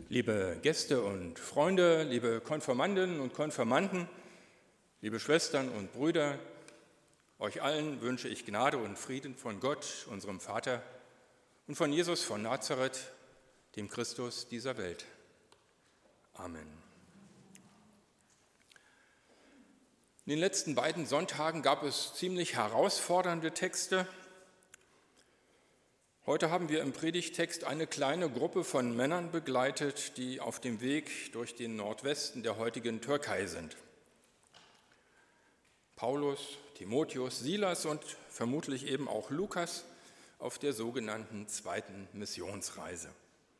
Liebe Gäste und Freunde, liebe Konfirmandinnen und Konfirmanden, liebe Schwestern und Brüder, euch allen wünsche ich Gnade und Frieden von Gott, unserem Vater, und von Jesus von Nazareth, dem Christus dieser Welt. Amen. In den letzten beiden Sonntagen gab es ziemlich herausfordernde Texte. Heute haben wir im Predigttext eine kleine Gruppe von Männern begleitet, die auf dem Weg durch den Nordwesten der heutigen Türkei sind. Paulus, Timotheus, Silas und vermutlich eben auch Lukas auf der sogenannten zweiten Missionsreise.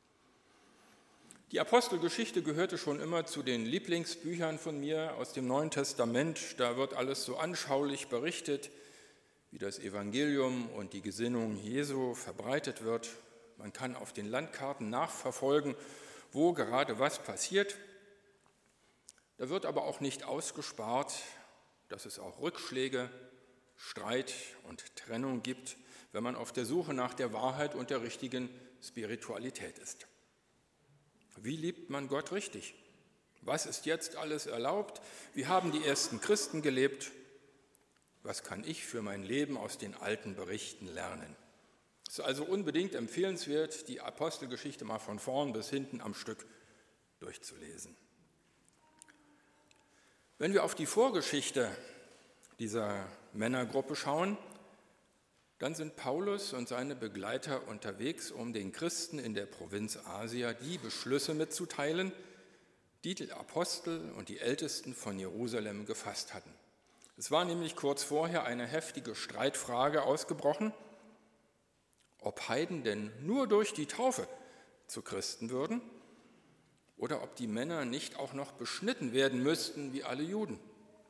Die Apostelgeschichte gehörte schon immer zu den Lieblingsbüchern von mir aus dem Neuen Testament. Da wird alles so anschaulich berichtet, wie das Evangelium und die Gesinnung Jesu verbreitet wird. Man kann auf den Landkarten nachverfolgen, wo gerade was passiert. Da wird aber auch nicht ausgespart, dass es auch Rückschläge, Streit und Trennung gibt, wenn man auf der Suche nach der Wahrheit und der richtigen Spiritualität ist. Wie liebt man Gott richtig? Was ist jetzt alles erlaubt? Wie haben die ersten Christen gelebt? Was kann ich für mein Leben aus den alten Berichten lernen? Es ist also unbedingt empfehlenswert, die Apostelgeschichte mal von vorn bis hinten am Stück durchzulesen. Wenn wir auf die Vorgeschichte dieser Männergruppe schauen, dann sind Paulus und seine Begleiter unterwegs, um den Christen in der Provinz Asia die Beschlüsse mitzuteilen, die die Apostel und die Ältesten von Jerusalem gefasst hatten. Es war nämlich kurz vorher eine heftige Streitfrage ausgebrochen, ob Heiden denn nur durch die Taufe zu Christen würden oder ob die Männer nicht auch noch beschnitten werden müssten wie alle Juden.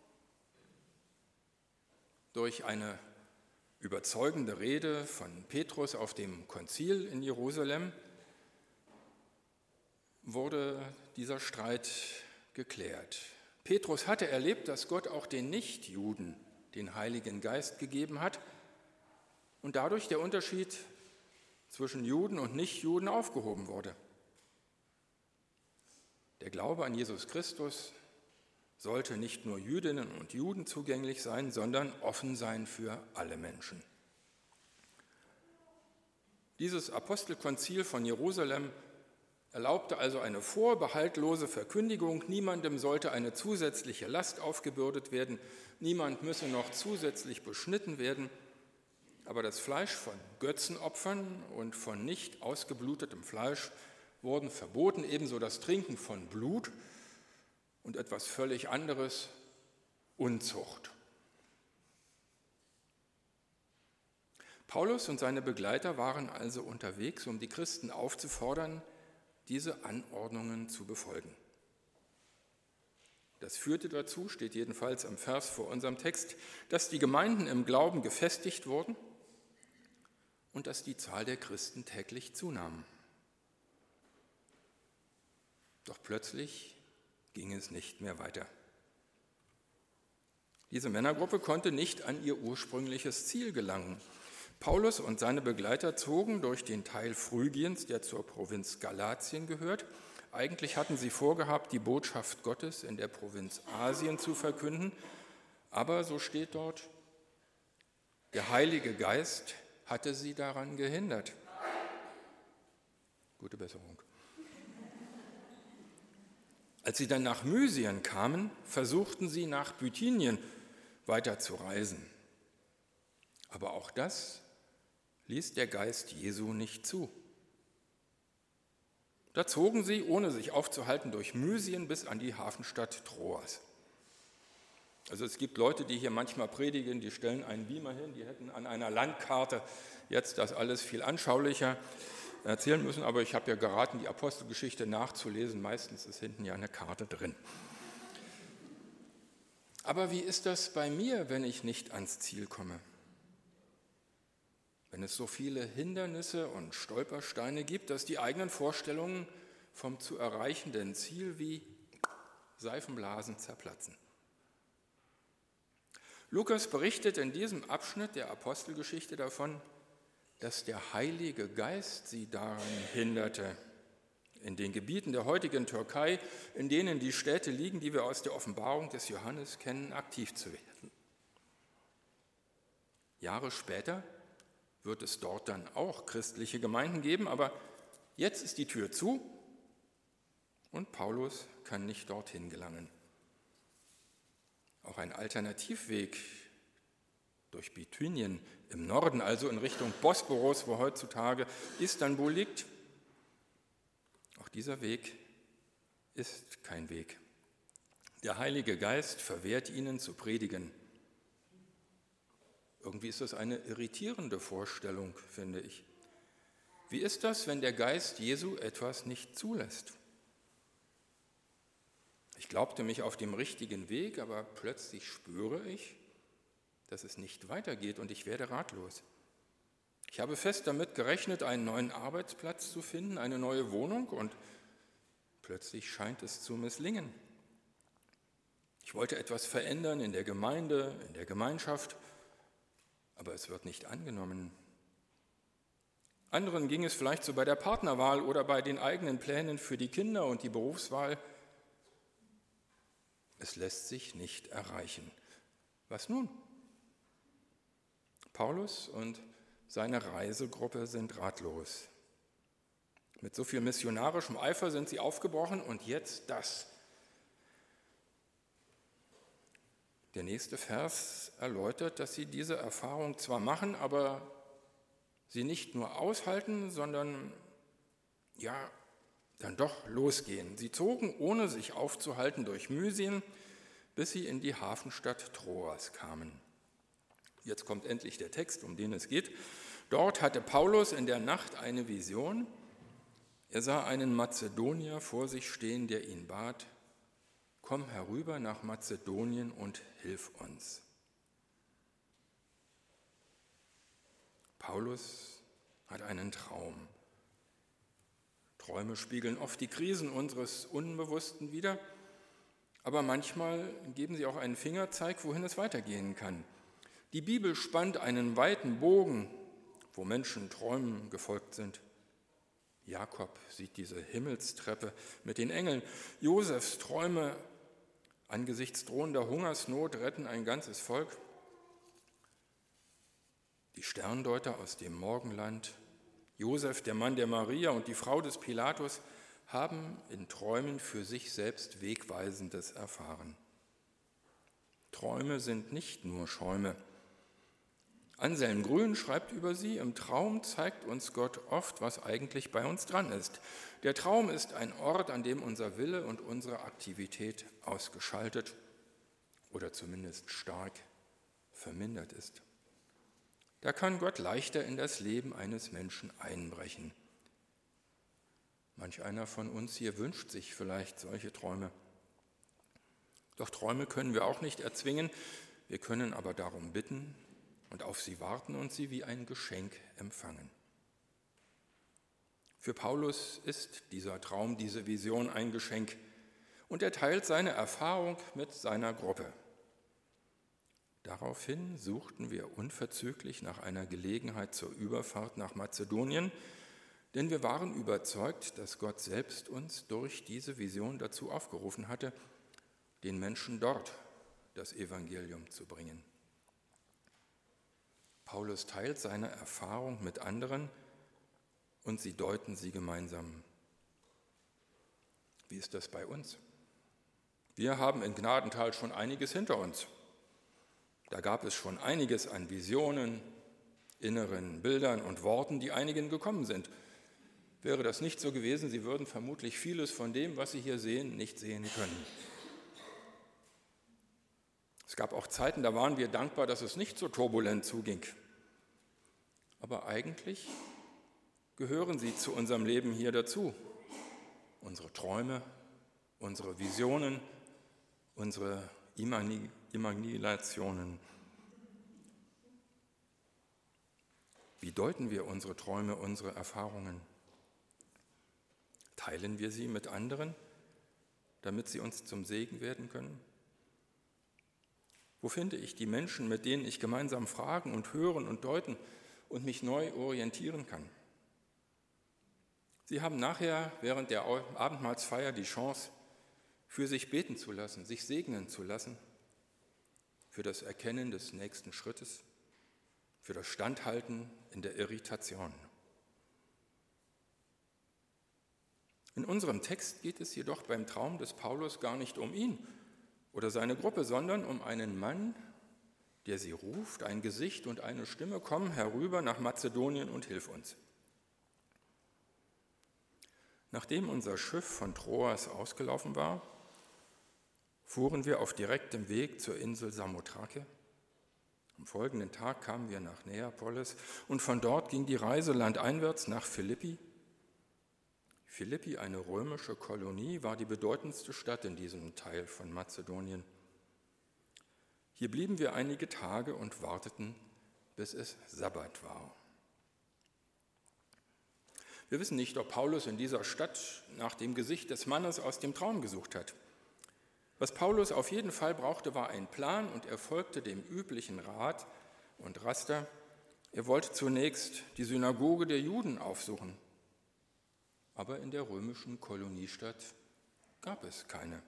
Durch eine überzeugende Rede von Petrus auf dem Konzil in Jerusalem wurde dieser Streit geklärt. Petrus hatte erlebt, dass Gott auch den Nichtjuden den Heiligen Geist gegeben hat und dadurch der Unterschied zwischen Juden und Nichtjuden aufgehoben wurde. Der Glaube an Jesus Christus sollte nicht nur Jüdinnen und Juden zugänglich sein, sondern offen sein für alle Menschen. Dieses Apostelkonzil von Jerusalem erlaubte also eine vorbehaltlose Verkündigung. Niemandem sollte eine zusätzliche Last aufgebürdet werden, niemand müsse noch zusätzlich beschnitten werden. Aber das Fleisch von Götzenopfern und von nicht ausgeblutetem Fleisch wurden verboten, ebenso das Trinken von Blut und etwas völlig anderes, Unzucht. Paulus und seine Begleiter waren also unterwegs, um die Christen aufzufordern, diese Anordnungen zu befolgen. Das führte dazu, steht jedenfalls im Vers vor unserem Text, dass die Gemeinden im Glauben gefestigt wurden und dass die Zahl der Christen täglich zunahm. Doch plötzlich ging es nicht mehr weiter. Diese Männergruppe konnte nicht an ihr ursprüngliches Ziel gelangen. Paulus und seine Begleiter zogen durch den Teil Phrygiens, der zur Provinz Galatien gehört. Eigentlich hatten sie vorgehabt, die Botschaft Gottes in der Provinz Asien zu verkünden, aber so steht dort, der Heilige Geist hatte sie daran gehindert. Gute Besserung. Als sie dann nach Mysien kamen, versuchten sie nach Bithynien weiterzureisen. Aber auch das ließ der Geist Jesu nicht zu. Da zogen sie, ohne sich aufzuhalten, durch Mysien bis an die Hafenstadt Troas. Also es gibt Leute, die hier manchmal predigen, die stellen einen Beamer hin, die hätten an einer Landkarte jetzt das alles viel anschaulicher erzählen müssen, aber ich habe ja geraten, die Apostelgeschichte nachzulesen. Meistens ist hinten ja eine Karte drin. Aber wie ist das bei mir, wenn ich nicht ans Ziel komme? Wenn es so viele Hindernisse und Stolpersteine gibt, dass die eigenen Vorstellungen vom zu erreichenden Ziel wie Seifenblasen zerplatzen. Lukas berichtet in diesem Abschnitt der Apostelgeschichte davon, dass der Heilige Geist sie daran hinderte. in den Gebieten der heutigen Türkei, in denen die Städte liegen, die wir aus der Offenbarung des Johannes kennen, aktiv zu werden. Jahre später wird es dort dann auch christliche Gemeinden geben, aber jetzt ist die Tür zu und Paulus kann nicht dorthin gelangen. Auch ein Alternativweg durch Bithynien im Norden, also in Richtung Bosporus, wo heutzutage Istanbul liegt, auch dieser Weg ist kein Weg. Der Heilige Geist verwehrt ihnen zu predigen. Irgendwie ist das eine irritierende Vorstellung, finde ich. Wie ist das, wenn der Geist Jesu etwas nicht zulässt? Ich glaubte mich auf dem richtigen Weg, aber plötzlich spüre ich, dass es nicht weitergeht und ich werde ratlos. Ich habe fest damit gerechnet, einen neuen Arbeitsplatz zu finden, eine neue Wohnung und plötzlich scheint es zu misslingen. Ich wollte etwas verändern in der Gemeinde, in der Gemeinschaft, aber es wird nicht angenommen. Anderen ging es vielleicht so bei der Partnerwahl oder bei den eigenen Plänen für die Kinder und die Berufswahl. Es lässt sich nicht erreichen. Was nun? Paulus und seine Reisegruppe sind ratlos. Mit so viel missionarischem Eifer sind sie aufgebrochen und jetzt das. Der nächste Vers erläutert, dass sie diese Erfahrung zwar machen, aber sie nicht nur aushalten, sondern dann doch losgehen. Sie zogen, ohne sich aufzuhalten, durch Mysien, bis sie in die Hafenstadt Troas kamen. Jetzt kommt endlich der Text, um den es geht. Dort hatte Paulus in der Nacht eine Vision. Er sah einen Mazedonier vor sich stehen, der ihn bat: Komm herüber nach Mazedonien und hilf uns. Paulus hat einen Traum. Träume spiegeln oft die Krisen unseres Unbewussten wider, aber manchmal geben sie auch einen Fingerzeig, wohin es weitergehen kann. Die Bibel spannt einen weiten Bogen, wo Menschen Träumen gefolgt sind. Jakob sieht diese Himmelstreppe mit den Engeln. Josefs Träume angesichts drohender Hungersnot retten ein ganzes Volk. Die Sterndeuter aus dem Morgenland, Josef, der Mann der Maria und die Frau des Pilatus haben in Träumen für sich selbst Wegweisendes erfahren. Träume sind nicht nur Schäume. Anselm Grün schreibt über sie: Im Traum zeigt uns Gott oft, was eigentlich bei uns dran ist. Der Traum ist ein Ort, an dem unser Wille und unsere Aktivität ausgeschaltet oder zumindest stark vermindert ist. Da kann Gott leichter in das Leben eines Menschen einbrechen. Manch einer von uns hier wünscht sich vielleicht solche Träume. Doch Träume können wir auch nicht erzwingen, wir können aber darum bitten und auf sie warten und sie wie ein Geschenk empfangen. Für Paulus ist dieser Traum, diese Vision ein Geschenk und er teilt seine Erfahrung mit seiner Gruppe. Daraufhin suchten wir unverzüglich nach einer Gelegenheit zur Überfahrt nach Mazedonien, denn wir waren überzeugt, dass Gott selbst uns durch diese Vision dazu aufgerufen hatte, den Menschen dort das Evangelium zu bringen. Paulus teilt seine Erfahrung mit anderen und sie deuten sie gemeinsam. Wie ist das bei uns? Wir haben in Gnadenthal schon einiges hinter uns. Da gab es schon einiges an Visionen, inneren Bildern und Worten, die einigen gekommen sind. Wäre das nicht so gewesen, sie würden vermutlich vieles von dem, was sie hier sehen, nicht sehen können. Es gab auch Zeiten, da waren wir dankbar, dass es nicht so turbulent zuging. Aber eigentlich gehören sie zu unserem Leben hier dazu. Unsere Träume, unsere Visionen, unsere Imaginationen. Wie deuten wir unsere Träume, unsere Erfahrungen? Teilen wir sie mit anderen, damit sie uns zum Segen werden können? Wo finde ich die Menschen, mit denen ich gemeinsam fragen und hören und deuten und mich neu orientieren kann? Sie haben nachher während der Abendmahlsfeier die Chance, für sich beten zu lassen, sich segnen zu lassen, für das Erkennen des nächsten Schrittes, für das Standhalten in der Irritation. In unserem Text geht es jedoch beim Traum des Paulus gar nicht um ihn oder seine Gruppe, sondern um einen Mann, der sie ruft, ein Gesicht und eine Stimme: Komm herüber nach Mazedonien und hilf uns. Nachdem unser Schiff von Troas ausgelaufen war, fuhren wir auf direktem Weg zur Insel Samothrake. Am folgenden Tag kamen wir nach Neapolis und von dort ging die Reise landeinwärts nach Philippi. Philippi, eine römische Kolonie, war die bedeutendste Stadt in diesem Teil von Mazedonien. Hier blieben wir einige Tage und warteten, bis es Sabbat war. Wir wissen nicht, ob Paulus in dieser Stadt nach dem Gesicht des Mannes aus dem Traum gesucht hat. Was Paulus auf jeden Fall brauchte, war ein Plan, und er folgte dem üblichen Rat und Raster. Er wollte zunächst die Synagoge der Juden aufsuchen, aber in der römischen Koloniestadt gab es keine.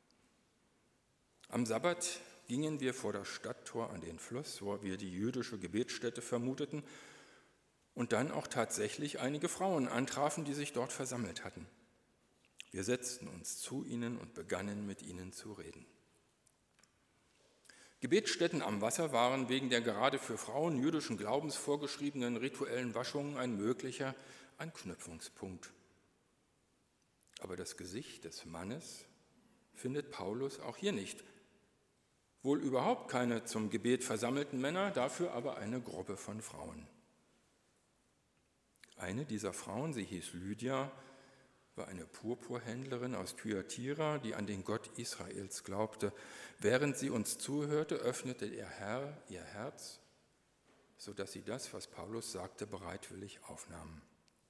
Am Sabbat gingen wir vor das Stadttor an den Fluss, wo wir die jüdische Gebetsstätte vermuteten und dann auch tatsächlich einige Frauen antrafen, die sich dort versammelt hatten. Wir setzten uns zu ihnen und begannen mit ihnen zu reden. Gebetsstätten am Wasser waren wegen der gerade für Frauen jüdischen Glaubens vorgeschriebenen rituellen Waschungen ein möglicher Anknüpfungspunkt. Aber das Gesicht des Mannes findet Paulus auch hier nicht. Wohl überhaupt keine zum Gebet versammelten Männer, dafür aber eine Gruppe von Frauen. Eine dieser Frauen, sie hieß Lydia, war eine Purpurhändlerin aus Thyatira, die an den Gott Israels glaubte. Während sie uns zuhörte, öffnete der Herr ihr Herz, sodass sie das, was Paulus sagte, bereitwillig aufnahm.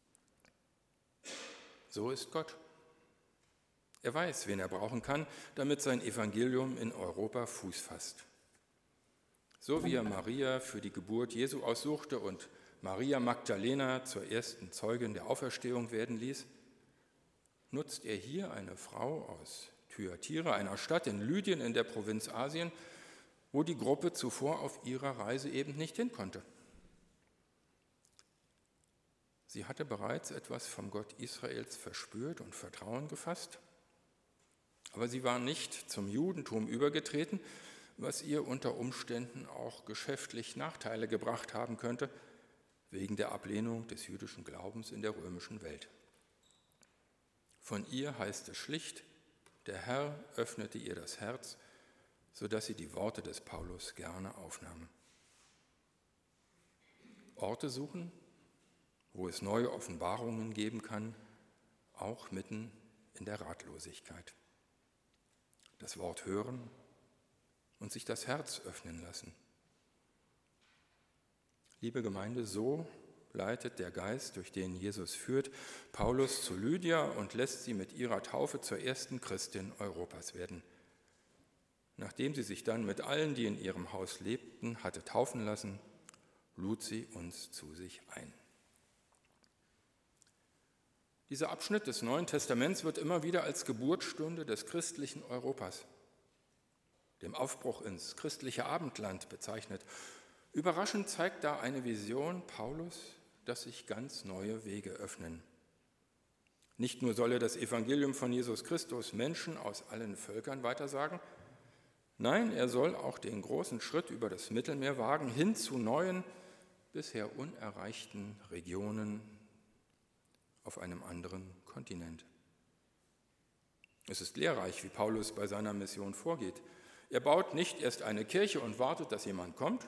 So ist Gott. Er weiß, wen er brauchen kann, damit sein Evangelium in Europa Fuß fasst. So wie er Maria für die Geburt Jesu aussuchte und Maria Magdalena zur ersten Zeugin der Auferstehung werden ließ, nutzt er hier eine Frau aus Thyatira, einer Stadt in Lydien in der Provinz Asien, wo die Gruppe zuvor auf ihrer Reise eben nicht hin konnte. Sie hatte bereits etwas vom Gott Israels verspürt und Vertrauen gefasst, aber sie war nicht zum Judentum übergetreten, was ihr unter Umständen auch geschäftlich Nachteile gebracht haben könnte, wegen der Ablehnung des jüdischen Glaubens in der römischen Welt. Von ihr heißt es schlicht: Der Herr öffnete ihr das Herz, sodass sie die Worte des Paulus gerne aufnahm. Orte suchen, wo es neue Offenbarungen geben kann, auch mitten in der Ratlosigkeit. Das Wort hören und sich das Herz öffnen lassen. Liebe Gemeinde, so leitet der Geist, durch den Jesus führt, Paulus zu Lydia und lässt sie mit ihrer Taufe zur ersten Christin Europas werden. Nachdem sie sich dann mit allen, die in ihrem Haus lebten, hatte taufen lassen, lud sie uns zu sich ein. Dieser Abschnitt des Neuen Testaments wird immer wieder als Geburtsstunde des christlichen Europas, dem Aufbruch ins christliche Abendland, bezeichnet. Überraschend zeigt da eine Vision Paulus, dass sich ganz neue Wege öffnen. Nicht nur soll er das Evangelium von Jesus Christus Menschen aus allen Völkern weitersagen, nein, er soll auch den großen Schritt über das Mittelmeer wagen, hin zu neuen, bisher unerreichten Regionen auf einem anderen Kontinent. Es ist lehrreich, wie Paulus bei seiner Mission vorgeht. Er baut nicht erst eine Kirche und wartet, dass jemand kommt.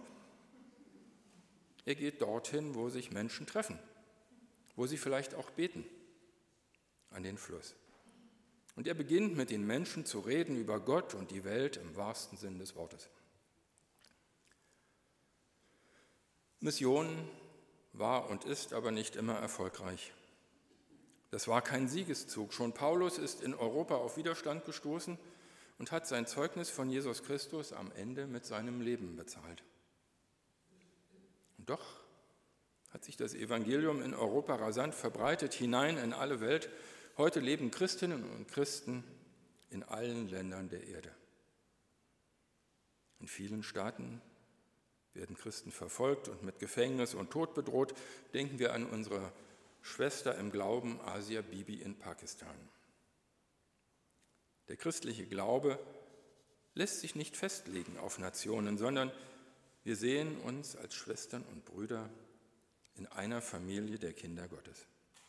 Er geht dorthin, wo sich Menschen treffen, wo sie vielleicht auch beten, an den Fluss. Und er beginnt mit den Menschen zu reden über Gott und die Welt im wahrsten Sinn des Wortes. Mission war und ist aber nicht immer erfolgreich. Das war kein Siegeszug. Schon Paulus ist in Europa auf Widerstand gestoßen und hat sein Zeugnis von Jesus Christus am Ende mit seinem Leben bezahlt. Und doch hat sich das Evangelium in Europa rasant verbreitet, hinein in alle Welt. Heute leben Christinnen und Christen in allen Ländern der Erde. In vielen Staaten werden Christen verfolgt und mit Gefängnis und Tod bedroht. Denken wir an unsere Schwester im Glauben, Asia Bibi in Pakistan. Der christliche Glaube lässt sich nicht festlegen auf Nationen, sondern wir sehen uns als Schwestern und Brüder in einer Familie der Kinder Gottes.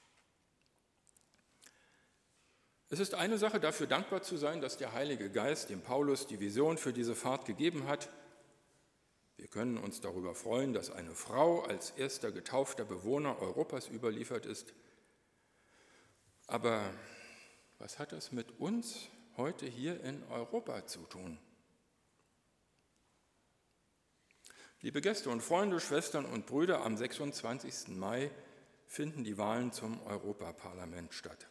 Es ist eine Sache, dafür dankbar zu sein, dass der Heilige Geist dem Paulus die Vision für diese Fahrt gegeben hat. Wir können uns darüber freuen, dass eine Frau als erster getaufter Bewohner Europas überliefert ist. Aber was hat das mit uns heute hier in Europa zu tun? Liebe Gäste und Freunde, Schwestern und Brüder, am 26. Mai finden die Wahlen zum Europaparlament statt.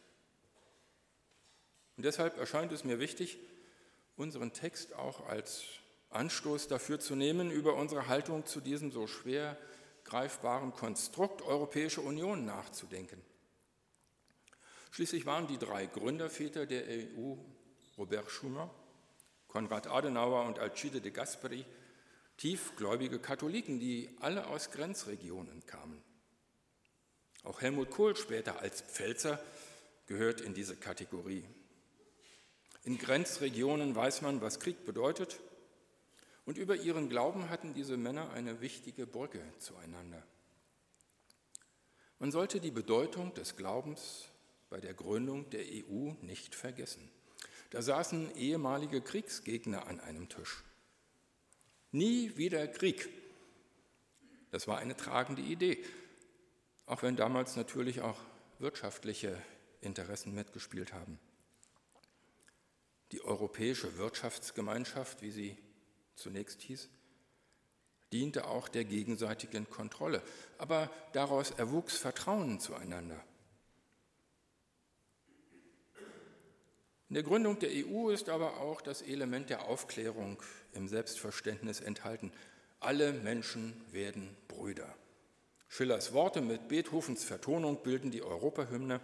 Und deshalb erscheint es mir wichtig, unseren Text auch als Anstoß dafür zu nehmen, über unsere Haltung zu diesem so schwer greifbaren Konstrukt Europäische Union nachzudenken. Schließlich waren die drei Gründerväter der EU, Robert Schuman, Konrad Adenauer und Alcide de Gasperi, tiefgläubige Katholiken, die alle aus Grenzregionen kamen. Auch Helmut Kohl, später als Pfälzer, gehört in diese Kategorie. In Grenzregionen weiß man, was Krieg bedeutet, und über ihren Glauben hatten diese Männer eine wichtige Brücke zueinander. Man sollte die Bedeutung des Glaubens bei der Gründung der EU nicht vergessen. Da saßen ehemalige Kriegsgegner an einem Tisch. Nie wieder Krieg. Das war eine tragende Idee, auch wenn damals natürlich auch wirtschaftliche Interessen mitgespielt haben. Die Europäische Wirtschaftsgemeinschaft, wie sie zunächst hieß, diente auch der gegenseitigen Kontrolle, aber daraus erwuchs Vertrauen zueinander. In der Gründung der EU ist aber auch das Element der Aufklärung im Selbstverständnis enthalten. Alle Menschen werden Brüder. Schillers Worte mit Beethovens Vertonung bilden die Europahymne.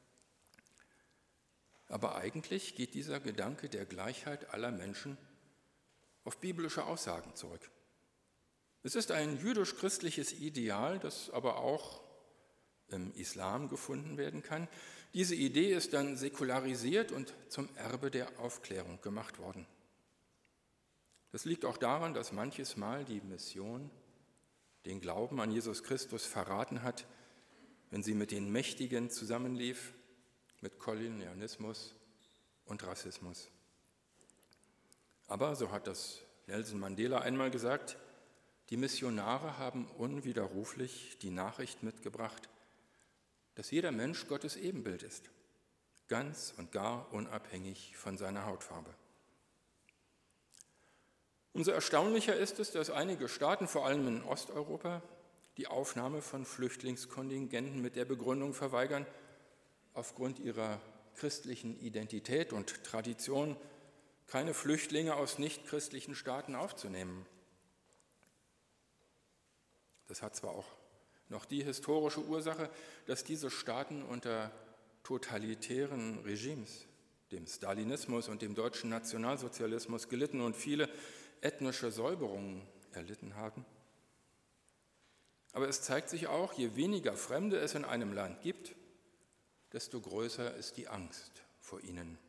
Aber eigentlich geht dieser Gedanke der Gleichheit aller Menschen auf biblische Aussagen zurück. Es ist ein jüdisch-christliches Ideal, das aber auch im Islam gefunden werden kann. Diese Idee ist dann säkularisiert und zum Erbe der Aufklärung gemacht worden. Das liegt auch daran, dass manches Mal die Mission den Glauben an Jesus Christus verraten hat, wenn sie mit den Mächtigen zusammenlief, mit Kolonialismus und Rassismus. Aber, so hat das Nelson Mandela einmal gesagt, die Missionare haben unwiderruflich die Nachricht mitgebracht, dass jeder Mensch Gottes Ebenbild ist, ganz und gar unabhängig von seiner Hautfarbe. Umso erstaunlicher ist es, dass einige Staaten, vor allem in Osteuropa, die Aufnahme von Flüchtlingskontingenten mit der Begründung verweigern, aufgrund ihrer christlichen Identität und Tradition keine Flüchtlinge aus nichtchristlichen Staaten aufzunehmen. Das hat zwar auch noch die historische Ursache, dass diese Staaten unter totalitären Regimes, dem Stalinismus und dem deutschen Nationalsozialismus gelitten und viele ethnische Säuberungen erlitten haben. Aber es zeigt sich auch, je weniger Fremde es in einem Land gibt, desto größer ist die Angst vor ihnen.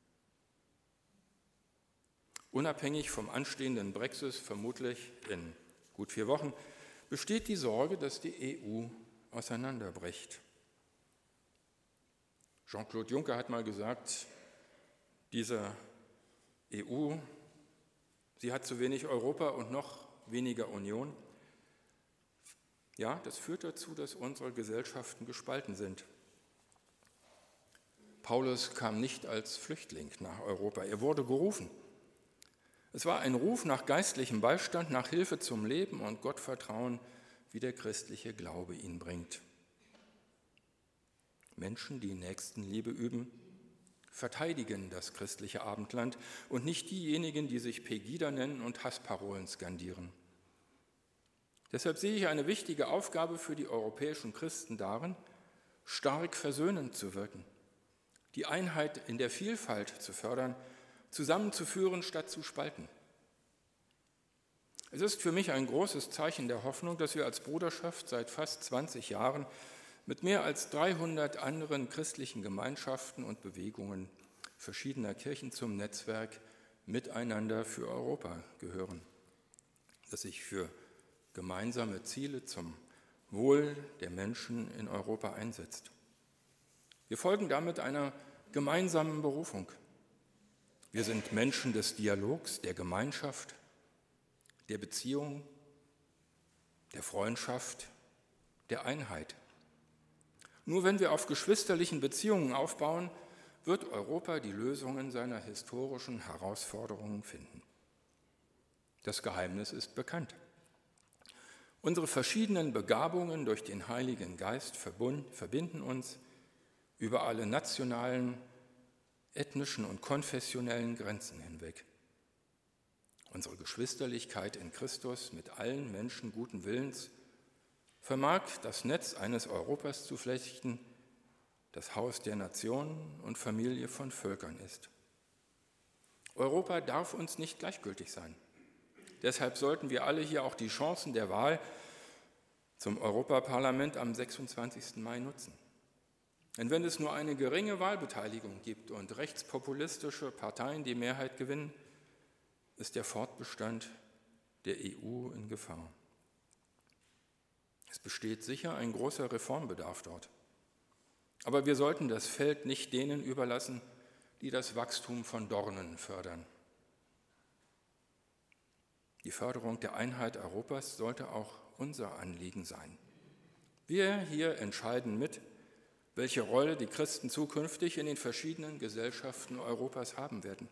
Unabhängig vom anstehenden Brexit, vermutlich in gut 4 Wochen, besteht die Sorge, dass die EU auseinanderbricht. Jean-Claude Juncker hat mal gesagt, diese EU, sie hat zu wenig Europa und noch weniger Union. Ja, das führt dazu, dass unsere Gesellschaften gespalten sind. Paulus kam nicht als Flüchtling nach Europa, er wurde gerufen. Es war ein Ruf nach geistlichem Beistand, nach Hilfe zum Leben und Gottvertrauen, wie der christliche Glaube ihn bringt. Menschen, die Nächstenliebe üben, verteidigen das christliche Abendland und nicht diejenigen, die sich Pegida nennen und Hassparolen skandieren. Deshalb sehe ich eine wichtige Aufgabe für die europäischen Christen darin, stark versöhnend zu wirken, die Einheit in der Vielfalt zu fördern, zusammenzuführen statt zu spalten. Es ist für mich ein großes Zeichen der Hoffnung, dass wir als Bruderschaft seit fast 20 Jahren mit mehr als 300 anderen christlichen Gemeinschaften und Bewegungen verschiedener Kirchen zum Netzwerk Miteinander für Europa gehören, das sich für gemeinsame Ziele zum Wohl der Menschen in Europa einsetzt. Wir folgen damit einer gemeinsamen Berufung. Wir sind Menschen des Dialogs, der Gemeinschaft, der Beziehung, der Freundschaft, der Einheit. Nur wenn wir auf geschwisterlichen Beziehungen aufbauen, wird Europa die Lösungen seiner historischen Herausforderungen finden. Das Geheimnis ist bekannt. Unsere verschiedenen Begabungen durch den Heiligen Geist verbinden uns über alle nationalen, ethnischen und konfessionellen Grenzen hinweg. Unsere Geschwisterlichkeit in Christus mit allen Menschen guten Willens vermag das Netz eines Europas zu flechten, das Haus der Nationen und Familie von Völkern ist. Europa darf uns nicht gleichgültig sein. Deshalb sollten wir alle hier auch die Chancen der Wahl zum Europaparlament am 26. Mai nutzen. Denn wenn es nur eine geringe Wahlbeteiligung gibt und rechtspopulistische Parteien die Mehrheit gewinnen, ist der Fortbestand der EU in Gefahr. Es besteht sicher ein großer Reformbedarf dort. Aber wir sollten das Feld nicht denen überlassen, die das Wachstum von Dornen fördern. Die Förderung der Einheit Europas sollte auch unser Anliegen sein. Wir hier entscheiden mit, welche Rolle die Christen zukünftig in den verschiedenen Gesellschaften Europas haben werden.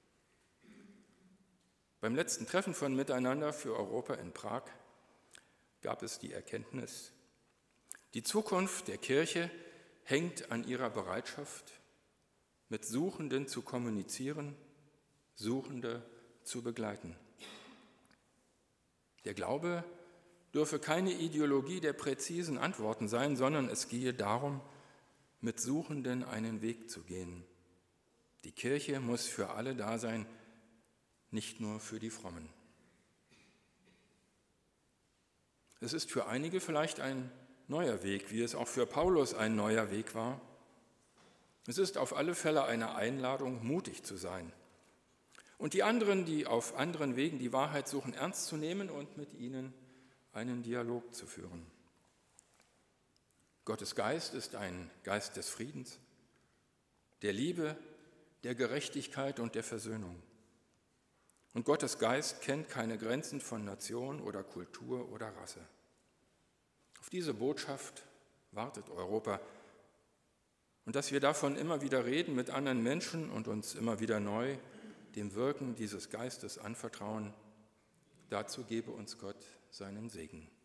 Beim letzten Treffen von Miteinander für Europa in Prag gab es die Erkenntnis, die Zukunft der Kirche hängt an ihrer Bereitschaft, mit Suchenden zu kommunizieren, Suchende zu begleiten. Der Glaube dürfe keine Ideologie der präzisen Antworten sein, sondern es gehe darum, mit Suchenden einen Weg zu gehen. Die Kirche muss für alle da sein, nicht nur für die Frommen. Es ist für einige vielleicht ein neuer Weg, wie es auch für Paulus ein neuer Weg war. Es ist auf alle Fälle eine Einladung, mutig zu sein und die anderen, die auf anderen Wegen die Wahrheit suchen, ernst zu nehmen und mit ihnen einen Dialog zu führen. Gottes Geist ist ein Geist des Friedens, der Liebe, der Gerechtigkeit und der Versöhnung. Und Gottes Geist kennt keine Grenzen von Nation oder Kultur oder Rasse. Auf diese Botschaft wartet Europa. Und dass wir davon immer wieder reden mit anderen Menschen und uns immer wieder neu dem Wirken dieses Geistes anvertrauen, dazu gebe uns Gott seinen Segen.